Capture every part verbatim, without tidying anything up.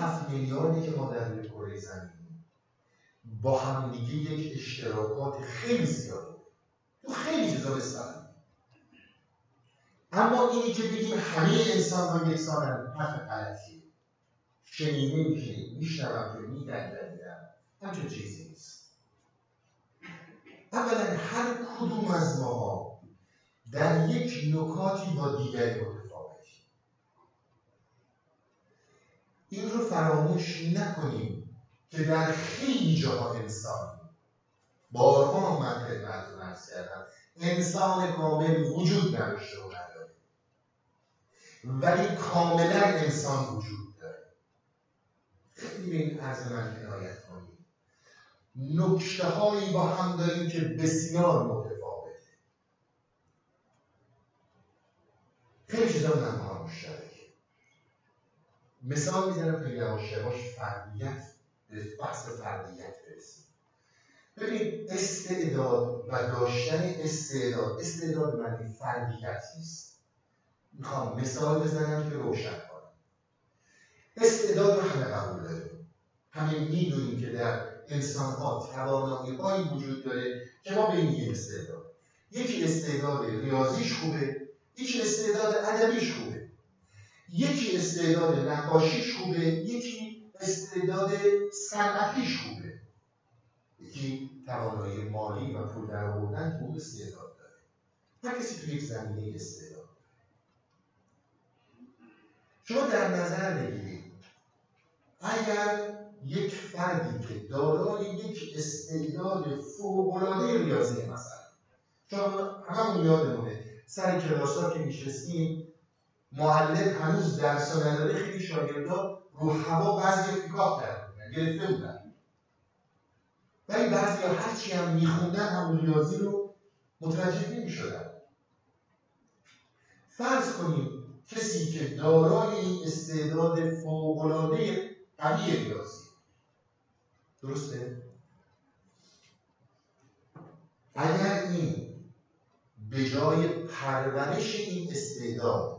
هفت میلیاردی که ما در روی کره زمین با هم دیگه یک اشتراکات خیلی زیاده تو خیلی چیزا بستن، اما اینی که بگیم همه انسان ها یکسانن حرف غلطیه. شنیده میشه میشنوم که میدندندم همچون چیزی نیست. اولا هر کدوم از ماها در یک نکاتی با دیگری متفاوتیم. این رو فراموش نکنیم که در خیلی جاها انسان، بارها من خدمتتون عرض کردم، انسان کامل وجود نداشته و نداره، ولی کاملا انسان وجود داره. خیلی به این عرض من عنایت کنید. نکته هایی با هم داریم که بسیار متفاوته. خیلی چیزا هم با هم مشترکه. مثال میزنم که یواش یواش فردیت، به بحث فردیت برسیم. ببین استعداد و داشتن استعداد، استعداد معنی فردیت نیست. میخوام مثال بزنم که روشن کنم. استعداد رو همه قبول داریم. همه میدونیم که در انسان‌ها توانایی‌هایی وجود داره که ما به این میگیم استعداد. یکی استعداد ریاضیش خوبه، یکی استعداد ادبیش خوبه، یکی استعداد نقاشیش خوبه، یکی استعداد صنعتیش خوبه، یکی توانایی مالی و پول درآوردن تو استعداد داره. هر کسی تو یک زمینه استعداد داره. شما در نظر بگیرید اگر یک فردی که دارای یک استعداد فوق‌العاده ریاضی مثلا، شما همون یادمونه سر کلاس‌ها که میشستیم معلم هنوز درس نداره، خیلی شاگردا رو هوا بعضی پیکاپ کردن گرفته بودن، ولی بعضی ها هرچی هم میخوندن همون ریاضی رو متوجه نمیشدن. فرض کنیم کسی که دارای این استعداد فوق‌العاده قوی ریاضی، درسته؟ اگر این به جای پرورش این استعداد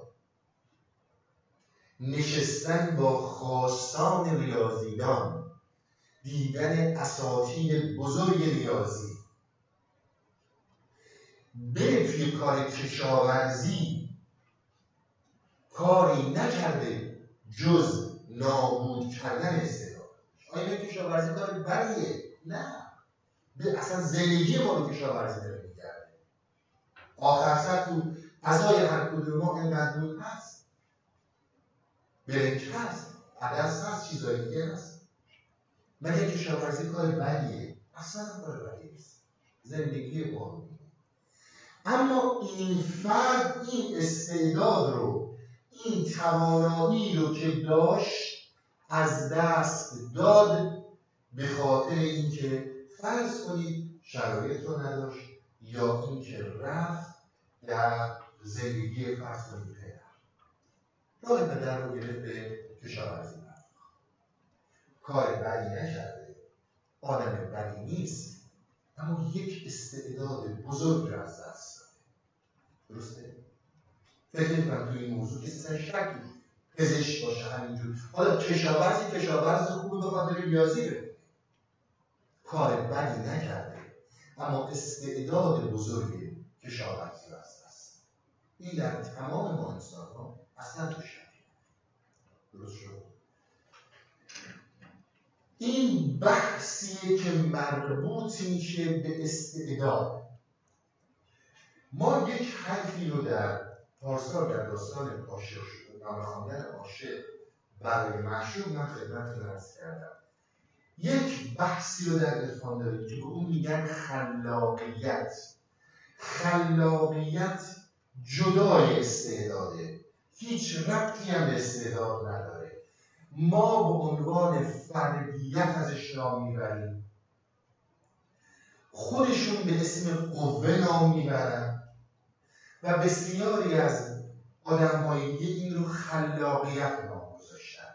نشستن با خاصان ریاضیدان، دیدن اساطیر بزرگ ریاضی، بره توی کار کشاورزی کاری نکرده جز نابود کردن استعداد. آیا کشاورزی کار بدیه؟ نه، به اصلا زندگی ما رو کشاورزی داره می‌گرده. آخر سر تو غذای هر کدوم ما اینقدر نون هست، برنج هست، عدس هست، چیزایی دیگه هست. مگه کشاورزی کار بدیه؟ اصلا کار بدیه نیست، زندگی ما. اما این فرد این استعداد رو، این توانایی رو که داشت از دست داد به خاطر اینکه فرض کنید شرایط رو نداشت، یا اینکه رفت در زندگی فرض کنید پدر راه پدر رو گرفت به کشاورزی پرداخت. کار بدی نکرده، آدم بدی نیست، اما یک استعداد بزرگ رو از دست داده. درسته؟ فکر می‌کنم توی این موضوع کسی سر شک پزشک باشه همینجور. حالا کشاورزی کشاورز خوبی به خاطر ریاضی بره، کار بدی نکرده، اما استعداد بزرگ کشاورزی رو از دست. این در تمام ما انسان‌ها اصلا تو شک. درست شد؟ این بحثیه که مربوط میشه به استعداد. ما یک حرفی رو در پارسال در داستان عاشق شد، نامه خواندن عاشق برای معشوق من خدمتتون عرض کردم. یک بحثی رو در عرفان داریم که به اون میگن خلاقیت. خلاقیت جدای استعداده، هیچ ربطی هم به استعداد نداره. ما به عنوان فردیت ازش نام میبریم، خودشون به اسم قوه نام میبرن و بسیاری از آدم‌های دیگه این رو خلاقیت نام گذاشتن.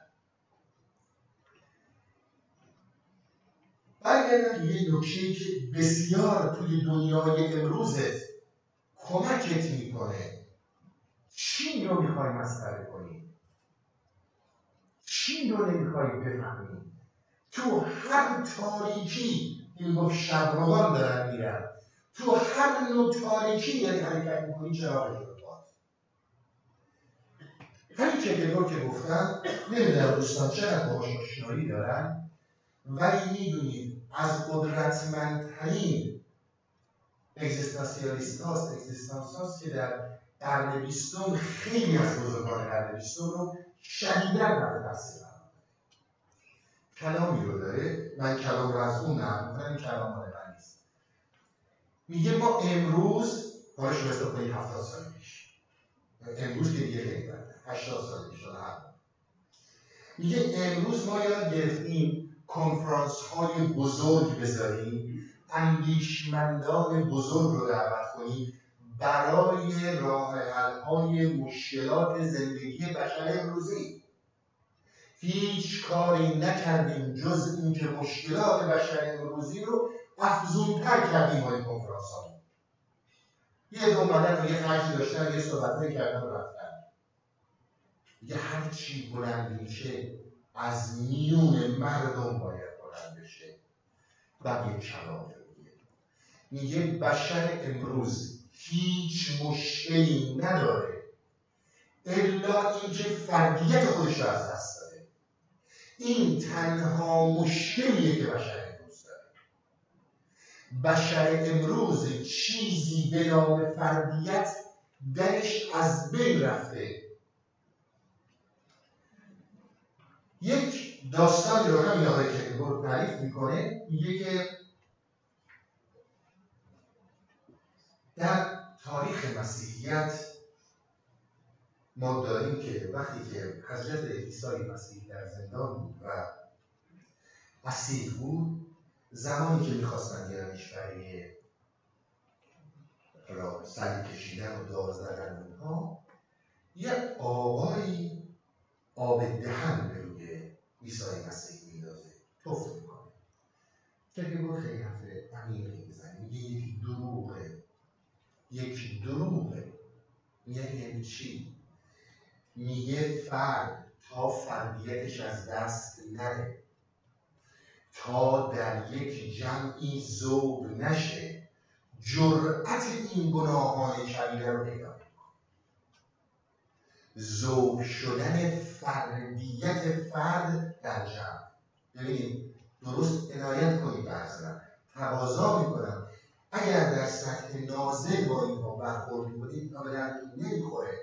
برگردن یه نکته‌ای که بسیار توی دنیای امروزت کمکت میکنه. چین رو میخوای مسخره کنی، چی رو نمیخوای بفهمی؟ تو هر تاریکی این گفت شبروان دارن میرن، تو هر نوع تاریکی یعنی حرکت میکنی چراغش رو باد. همین کیرکگور که گفتن، نمیدونم دوستان چقدر باهاش آشنایی دارن، ولی میدونید از قدرتمندترین اگزیستانسیالیست هاست، اگزیستانس هاست که در قرن بیستم خیلی از بزرگان قرن بیستم رو شدیداً در تاثیر قرار داده. کلامی رو داره، من کلام رو از اون نقل می‌کنم، این کلام مال من نیست. میگه ما امروز، حالا شما حساب کنید هفتاد سال پیش، امروز که دیگه خیلی بعده، هشتاد سال پیش حالا هر میگه امروز ما یاد گرفتیم کنفرانس های بزرگ بذاریم، اندیشمندان بزرگ رو دعوت کنیم برای راه حل های مشکلات زندگی بشر امروزی. هیچ کاری نکردیم جز اینکه مشکلات بشر امروزی رو افزونتر کردیم با این کنفرانس ها. یه اومدن و یه خرجی داشتن، یه صحبتایی کردن و رفتن. یه هرچی بلند میشه از میون مردم باید بلند بشه. بقیه کلام میگه میگه بشر امروز هیچ مشکلی نداره الا اینکه فردیت خودش رو از دست داده. این تنها مشکلیه که بشر امروز داره. بشر امروز چیزی به نام فردیت درش از بین رفته. یک داستانی رو همین آقای کیرکگور تعریف میکنه، میگه که در تاریخ مسیحیت ما داریم که وقتی که حضرت عیسی مسیح در زندان بود و اسیر بود، زمانی که میخواستن بیارنش برای صلیب کشیدن و دار زدن اونها، یه آقایی آب دهن به روی عیسی مسیح میندازه، تفت میکنه. کیرکگور خیلی حرف عمیقی میزنه، میگه یک دروغه، یک دروغه. یعنی چی؟ میگه فرد تا فردیتش از دست نره، تا در یک جمعی ذوب نشه، جرأت این گناهان کبیره رو پیدا میکنه. ذوب شدن فردیت فرد در جمع. ببینید درست عنایت کنید به حضرت، تقاضا میکنم اگر در سطح نازل با اینها برخورد کنید اینا به دردتون نمیخوره.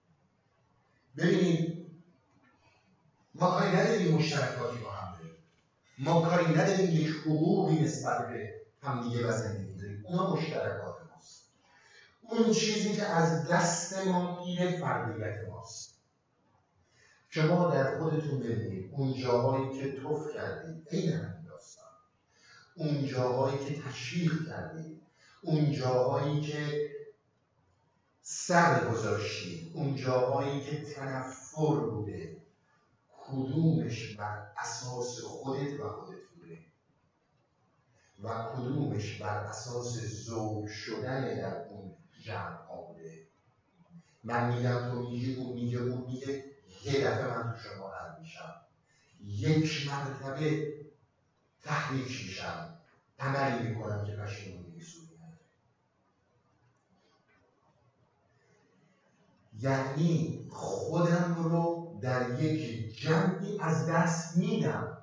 ببینید ما کاری نداریم مشترکاتی با هم داریم، ما کاری نداریم یک حقوقی نسبت به همدیگه و زندگی داریم، اونا مشترکات ماست. اون چیزی که از دست ما میره فردیت ماست. شما در خودتون ببینید اون جاهایی که توف کردید عین همین داستان، اون جاهایی که تشویق کردید، اون جاهایی که سر گذاشتید، اون جاهایی که تنفر بوده، کدومش بر اساس خودت و خودت بوده و کدومش بر اساس ذوب شدن در اون جمع ها بوده؟ من میگم تو میگی، اون میگه، اون میگه، یه دفعه من تو شما حل میشم، یک مرتبه تحریک میشم، عملی میکنم که پشیمونی میسودی نداره. یعنی خودم رو در یک جمعی از دست میدم،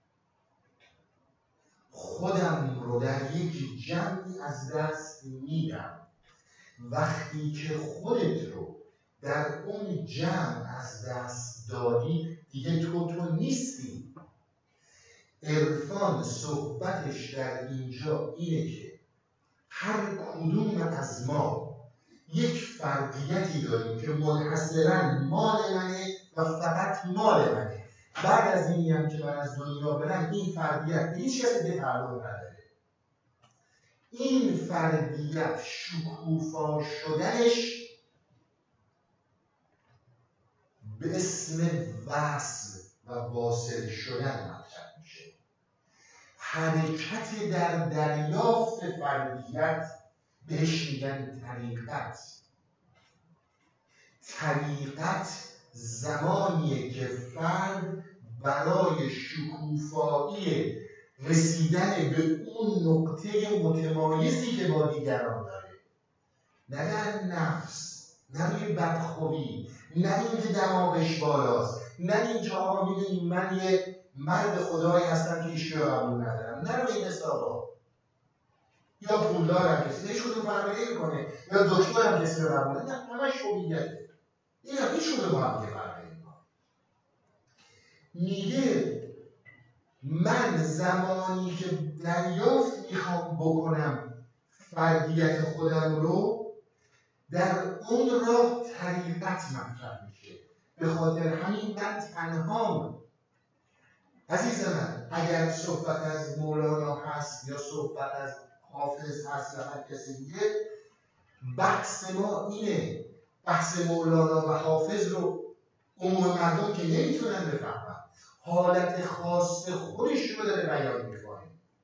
خودم رو در یک جمعی از دست میدم. وقتی که خودت رو در اون جمع از دست دادی دیگه تو تو نیستی. عرفان صحبتش در اینجا اینه که هر کدوم از ما یک فردیتی داریم که منحصراً مال منه و فقط مال منه. بعد از اینی هم که من از دنیا برم این فردیت به هیچ کسی دیگه تعلق نداره. این فردیت شکوفا شدنش به اسم وصل و واصل شدن مطرح میشه. حرکت در دریافت فردیت بهش میگن طریقت. طریقت زمانیه که فرد برای شکوفایی رسیدن به اون نقطه متمایزی که با دیگران داره، نه در نفس، نه روی بدخویی، نه اینکه دماغش بالاست، نه اینکه آقا میدونی من یه مرد خدایی هستم که ایشکی رو قبول ندارم، نه روی این حسابا. یا پولدارم کسی هیچ کدوم فرقی نمی‌کنه، یا دکترم کسی رو قبول ندارم، نه همش هویته. اینا هیچ کدوم با هم دیگه فرقی نمی‌کنه. میگه من زمانی که دریافت میخوام بکنم فردیت خودم رو، در اون راه طریقت مطرح میشه. به خاطر همین من تنهام. عزیز من، اگر صحبت از مولانا هست یا صحبت از حافظ هست یا هر کسی دیگه، بحث ما اینه. بحث مولانا و حافظ رو عموم مردم که نمیتونن بفهمن، حالت خاص خودش رو داره بیان میکنه.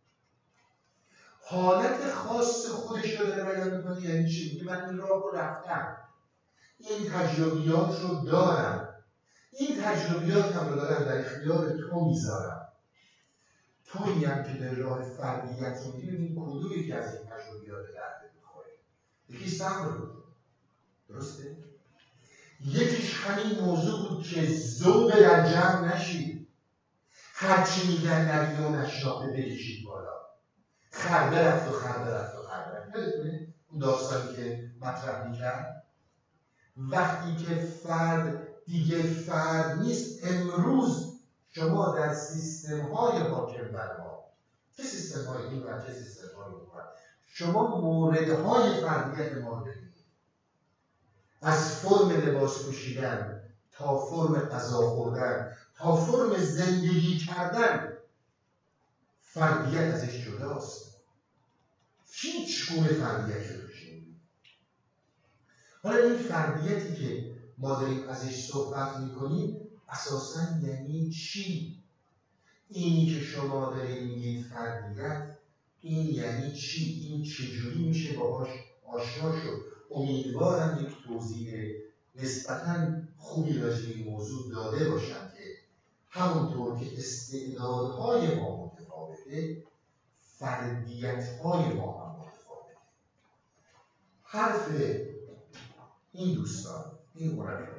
حالت خاص خودش رو داره بیان میکنه یعنی چی؟ میگه من این راه رو رفتم، این تجربیات رو دارم، این تجربیات هم رو دارم در اختیار تو میذارم. تویی هم که در راه فردیت رو میدید، این کدوم یکی از این تجربیات درد میخوره. یکی صبر بود، درسته؟ یکیش همین موضوع بود که ذوق در جمع نشید، هرچی میگن نبید و نشناخته بکشید بالا. خرده رفت و خرده رفت و خرده رفت. یادتونه اون داستانی که مطرح میکرد؟ وقتی که فرد دیگه فرد نیست، امروز شما در سیستم های حاکم بر ما، چه سیستم های این و چه سیستم های اون، شما موردهای فردیت ما رو ببینید. از فرم لباس پوشیدن تا فرم غذا خوردن تا فرم زندگی کردن، فردیت ازش جداست. هیچ گونه فردیتی رو نمی‌بینید. حالا این فردیتی که ما داریم ازش صحبت می‌کنیم اساساً یعنی چی؟ اینی که شما دارید میگید فردیت، این یعنی چی؟ این چجوری میشه باهاش آشنا شد؟ امیدوارم یک توضیح نسبتاً خوبی راجع به این موضوع داده باشم که همونطور که استعدادهای ما متفاوته، فردیت‌های ما هم متفاوته. حرف این دوستان، این مرفا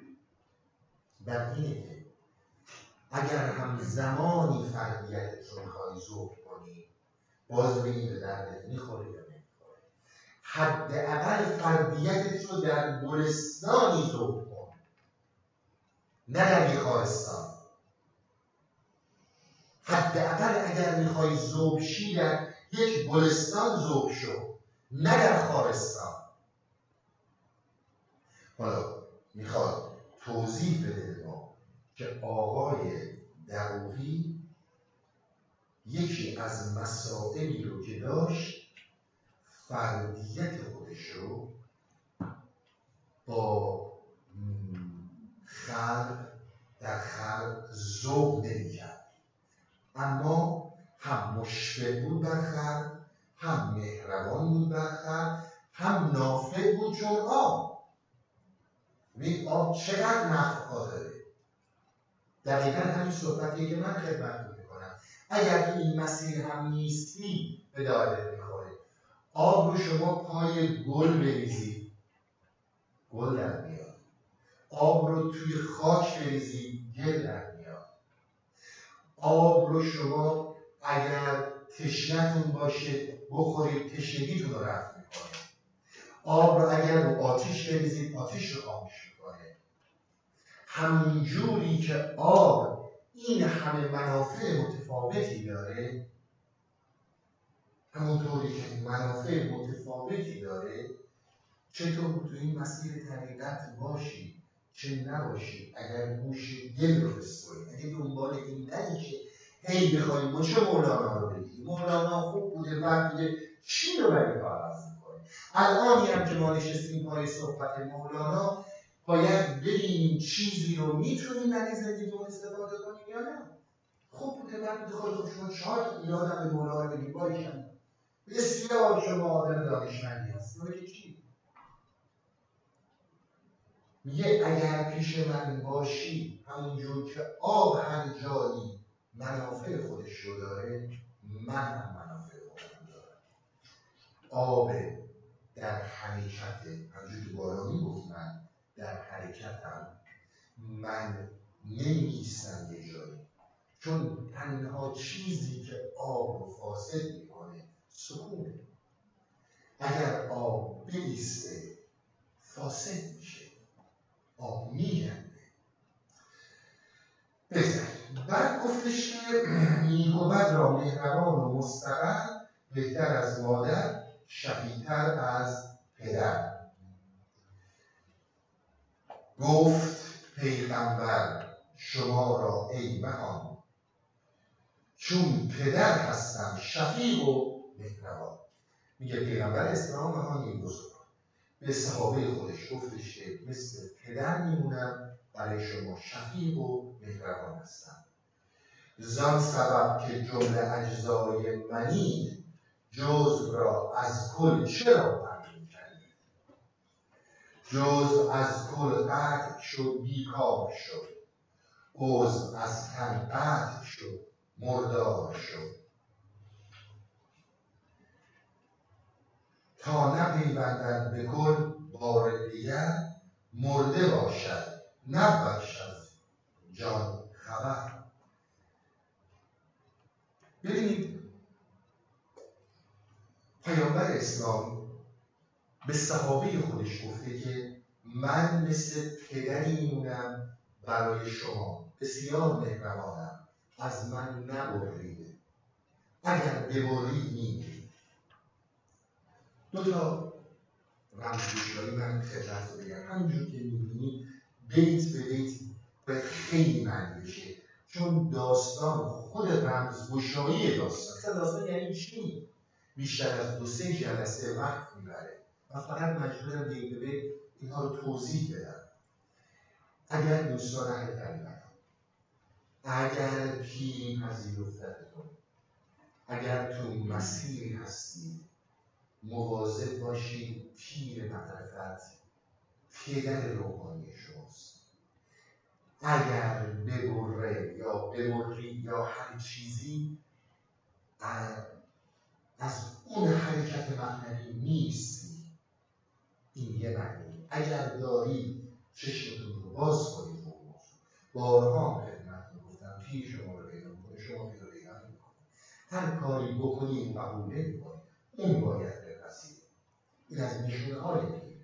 بر اینه که اگر هم زمانی فردیتت رو می‌خوای ذوق کنی، باز ببینی به دردت می‌خوره یا نمی‌خوره. حداقل فردیتت رو در گلستانی ذوق کن، نه در بیخارستان. حداقل اگر میخوای ذوق شی در یک گلستان ذوق شو، نه در خارستان. حالا میخواد توضیح بده به ما که آقای دقوقی یکی از مسائلی رو که داشت، فردیت خودش رو با خلق در خلق ذوق نمی‌کرد، اما هم مشفق بود بر خلق، هم مهربان بود بر خلق، هم نافع بود چون آب. ببین آب چقدر نفع‌ها داره. دقیقاً همین صحبتیه که من خدمت می‌کنم. اگر تو این مسیر هم نیستی به دردت می‌خوره. آب رو شما پای گل بریزید، گل در میاد. آب رو توی خاک بریزید، گل در میاد. آب رو شما اگر تشنه‌تون باشه بخورید، تشنگیتون رو رفع میکنه. آب رو اگر رو آتیش بریزید، آتیش رو خاموش میکنه. همون جوری که آب این همه منافع متفاوتی داره، همونطوری که منافع متفاوتی داره، چطور تو این مسیر طریقت باشی چه نباشی، اگر گوش دل رو بسپاری، اگه دنبال این نهی که هی بخوایی ما چه مولانا رو بگیم، مولانا خوب بوده بد بوده، چی رو برای کار عرض میکنه؟ الانی هم که ما نشستیم پای صحبت مولانا، باید ببینیم چیزی رو میتونیم در زندگیمون استفاده کنیم یا نه. خوب بوده بد بوده، خود شما چهار یادم به مولانا بگیم باریکن بسیار شما آدم دانشمندی هست. بگه چی؟ میگه اگر پیش من باشی همونجور که آب هر جایی منافع خودش رو داره، من هم منافع خودم دارم. آب در حرکت، همونجور که بالا میگفت من در حرکتم، من نمیستم یه جایی، چون تنها چیزی که آب رو فاسد میکنه سکونه. اگر آب بایسته فاسد میشه، آب میگنده. بذار بعد گفتش که نیک و بد را مهربان و مستقر، بهتر از مادر شقی‌تر از پدر. گفت پیغمبر شما را ای مهان، چون پدر هستم شفیق و مهربان. میگه پیغمبر اسلام مهانی بزرگ به صحابه خودش گفتش که مثل پدر میمونم برای شما، شفیق و مهربان هستم. زان سبب که جمله اجزای منی، جزء را از کل چرا تعیین کردید؟ جزء از کل قطع شد بیکار شد، عضو از تن قطع شد مردار شد. تا نپیوندد به کل بار دیگر، مرده باشد نبودش از جان خبر. ببینید پیامبر اسلام به صحابه خودش گفته که من مثل پدری میمونم برای شما، بسیار مهربانم، از من نبرید، اگر ببرید میمیرید. دو تا رمزگشایی من خدمت رو بگم، همونجور که میبینید بیت به بیت به خیلی معنی بشه، چون داستان خود رمزگشایی داستان، اصلا داستان یعنی چی؟ بیشتر از دو سه جلسه وقت میبره و فقط مجبورم بیت به بیت اینها رو توضیح بدم. اگر دوستان اهل طریقت، اگر پیری پذیرفتتون، اگر تو مسیری هستید، مواظب باشید پیر معرفت پدر روحانی شماست. اگر ببره یا ببری یا هر چیزی از اون حرکت معنوی نیستی، این یه معنی. اگر دارید چشمتون رو باز کنید، بارها خدمتتون گفتم پیر شما رو پیدا میکنه، شما پیر رو پیدا نمیکنه. هر کاری بکنید قبول نمیکنید، اون باید بپذیرید. این از نشونه های پیر.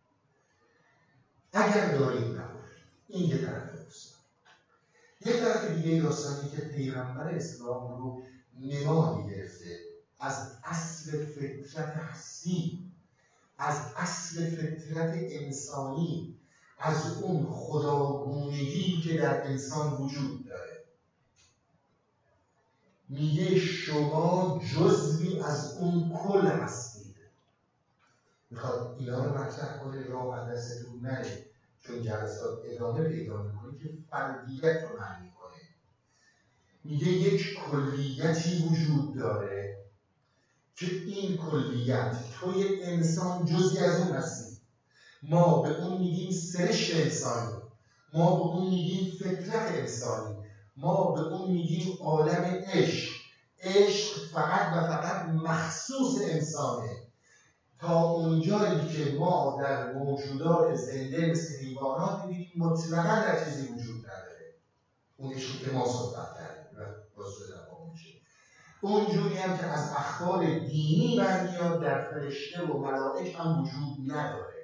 اگر دارید نبود، این یه طرف داستان. یه طرف دیگه داستانی که پیغمبر اسلام رو نمادی گرفته از اصل فطرت هستی، از اصل فطرت انسانی، از اون خداگونگی که در انسان وجود داره. میگه شما جزوی از اون کل هستید. میخواد اینا رو مطرح کنه، راه دستتون نره، چون جلسات ادامه پیدا میکنه که فردیت رو معنی کنه. میگه یک کلیتی وجود داره که این کلیت توی انسان جزئی از اون هستی. ما به اون میگیم سرشت انسانی، ما به اون میگیم فطرت انسانی، ما به اون میگیم عالم عشق. عشق فقط و فقط مخصوص انسانه. تا اونجایی که ما در موجودات زنده مثل حیوانات میبینیم مطلقا در چیزی وجود نداره. اون عشقی که ما صحبت کردیم و باز شده میشه. اونجوری هم که از اخبار دینی برمیاد در فرشته و ملائک هم وجود نداره.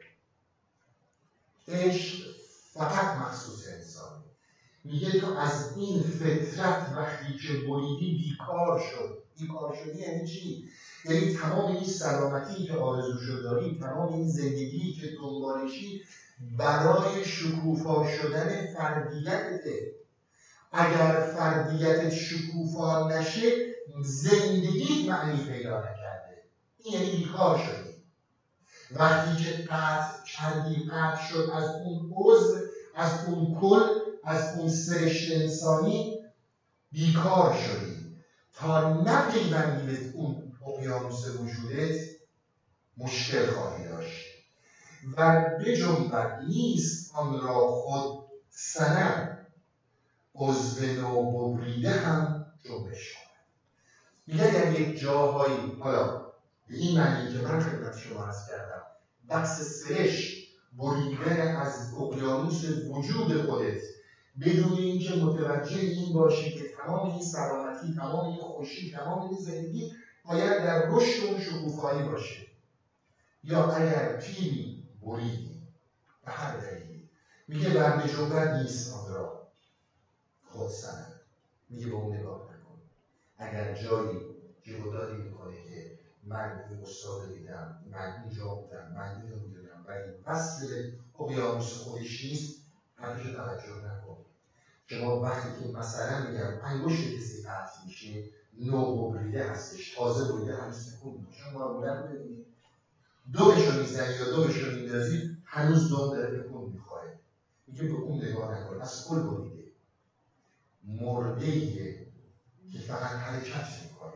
عشق فقط مخصوص انسانی. میگه تو از این فطرت وقتی که بریدی بیکار شد. بیکار شدی یعنی چی؟ یعنی تمام این سلامتی که آرزوشو داری، تمام این زندگی که دنبالشی برای شکوفا شدن فردیتته. اگر فردیتت شکوفا نشه، زندگیت معنی پیدا نکرده. این یعنی بیکار شدی. وقتی که قطع کردی، قطع شد از اون عضو، از اون کل، از اون سرشت انسانی، بیکار شدی. تا نپیوندی به اون اقیانوس وجودت مشکل خواهی داشت. و بجنبد نیست آن را خود سند، عضو نو ببریده هم جنبش کند. میگه اگر یک جاهایی، حالا به این معنی که من خدمت شما عرض کردم، بحث سرشت بریدن از اقیانوس وجود خودت بدون اینکه متوجه این باشی که تمام این سلامتی، تمام این خوشی، تمام این زندگی باید در رشد اون شکوفایی باشه، یا اگر تیری بریدی به هر دلیلی، میگه بر بجنبد نیست آن را خود سند. میگه به اون نگاه نکن. اگر جایی جهوداری میکنه که من این استاد دیدم، من اینجا بودم، من اینو میدونم و این وصل اقیانوس خودش نیست، همیشه توجه نکن. شما وقتی که مثلا میگم انگشت کسی قطع میشه، نو بریده هستش، تازه بریده، هنوز سکون میشه. شما معمولا رو ببینید دومشو میزنی یا دومشو میندازی، هنوز دوم داره تکون میخوره. میگه به اون نگاه نکن، از کل بریده، مرده‌ایه که فقط حرکت میکنه.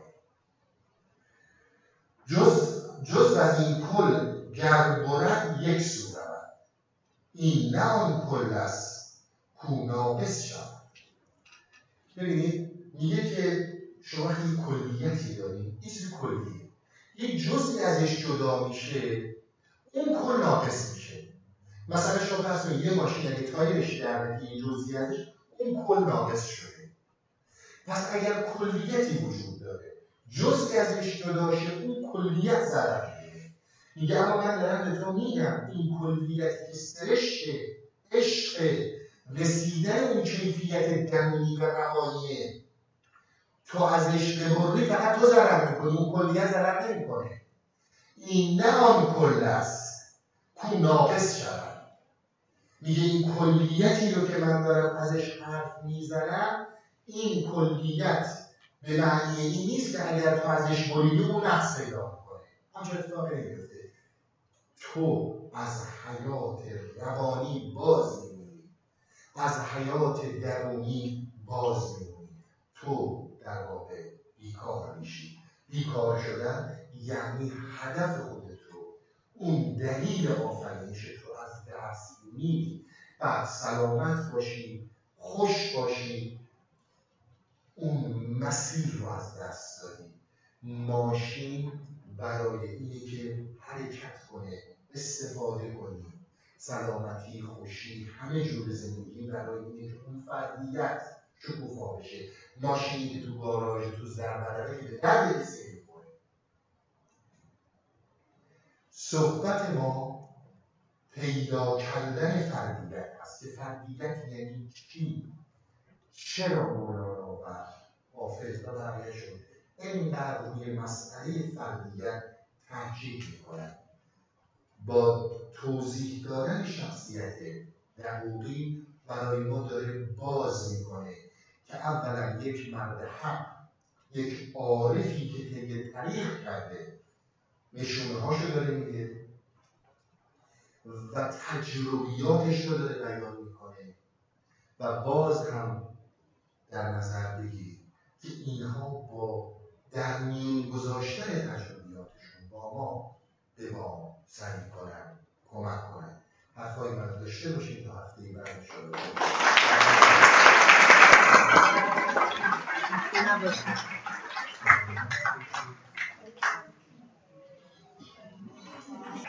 جز جز از این کل گر برد یک سو رود، این نه آن کل است کو ناقص شود. ببینید میگه که شما یک کلیتی دارید، یه چیز کلیه، یک جزئی ازش جدا میشه، اون کل ناقص میشه. مثلا شما فرض کنید یه ماشین اگه تایرش در یه جزئی ازش، اون کل ناقص شده. پس اگر کلیتی وجود داره، جزئی ازش جدا شه، اون کلیت ضرر می‌بینه. میگه اما من دارم به تو میگم این کلیتی که سرشت عشق رسیدن اون کیفیت درونی و روانیه، تو ازش ببری فقط تو ضرر میکنی، اون کلیت ضرر نمیکنه. این نه آن کل است کو ناقص شود. میگه این کلیتی رو که من دارم ازش حرف میزنم، این کلیت به معنی این نیست که اگر تو ازش بریدی اون نقص پیدا میکنه. همچه اتفاقی نمیفته. تو از حیات روانی باز میمونی، از حیات درونی باز میمونی. تو در واقع بیکار میشی. بیکار شدن یعنی هدف خودت رو، اون دلیل آفرینش تو از دست میدی. بعد سلامت باشی، خوش باشی، اون مسیر رو از دست دادی. ماشین برای اینه که حرکت کنه، استفاده کنی، سلامتی، خوشی، همه جور زندگی برای اینه که اون فردیت شکوفا بشه. ماشینی که تو گاراژ، تو زربدره که به درد کسی می‌خوره. صحبت ما پیدا کردن فردیت هست که فردیت یعنی چی؟ چرا مولانا و حافظ و بقیه شد اینقدر روی مسئله فردیت تاکید میکنن؟ با توضیح دادن شخصیت دقیقی برای ما داره باز میکنه که اولا یک مرد حق، یک عارفی که طی طریق کرده، نشونه هاشو داره میده و تجربیاتش رو داره بیان میکنه و باز هم در نظر بگیرید که اینها با در میون گذاشتن تجربیاتشون با ما به ما سعی کنن، کمک کنن. حرفای من داشته باشید تا هفته بعد انشاءالله.